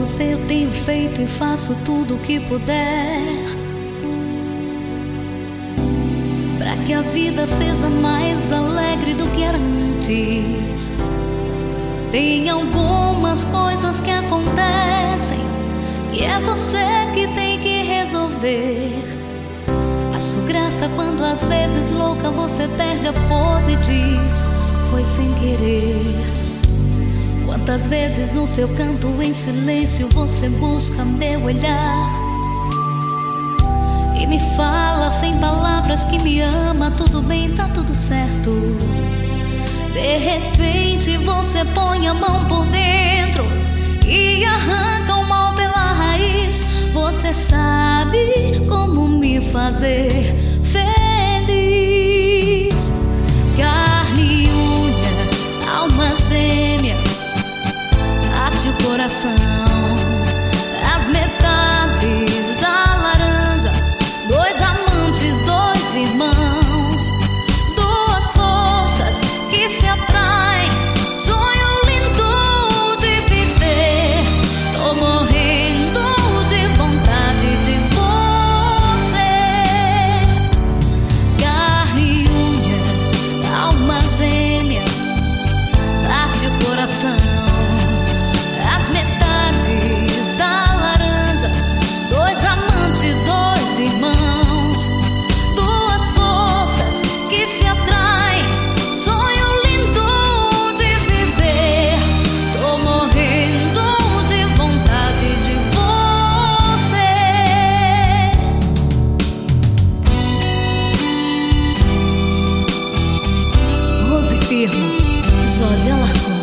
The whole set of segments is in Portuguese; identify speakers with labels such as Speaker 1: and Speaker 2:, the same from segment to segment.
Speaker 1: você eu tenho feito e faço tudo o que puder pra que a vida seja mais alegre do que era antes. Tem algumas coisas que acontecem que é você que tem que resolver. Acho graça quando às vezes louca você perde a pose e diz: foi sem querer. Quantas vezes no seu canto em silêncio você busca meu olhar e me fala sem palavras que me ama, tudo bem, tá tudo certo. De repente você põe a mão por dentro e arranca o mal pela raiz. Você sabe como me fazer feliz. Carne e unha, alma gêmea, arte o coração, as metades da laranja, dois amantes, dois irmãos, duas forças que se atraem, sonho lindo de viver. Tô morrendo de vontade de você. Carne e unha, alma gêmea, arte o coração, as metades da laranja, dois amantes, dois irmãos, duas forças que se atraem, sonho lindo de viver. Tô morrendo de vontade de você. Rose Firmo, Jorge Alarcon.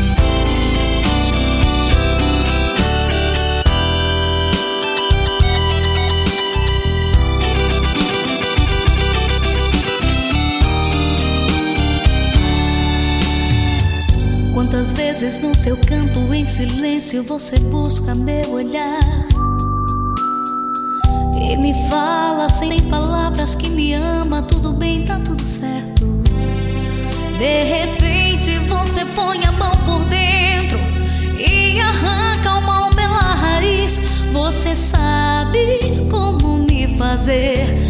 Speaker 1: Quantas vezes no seu canto em silêncio você busca meu olhar e me fala sem palavras que me ama, tudo bem, tá tudo certo. De repente você põe a mão por dentro e arranca o mal pela raiz. Você sabe como me fazer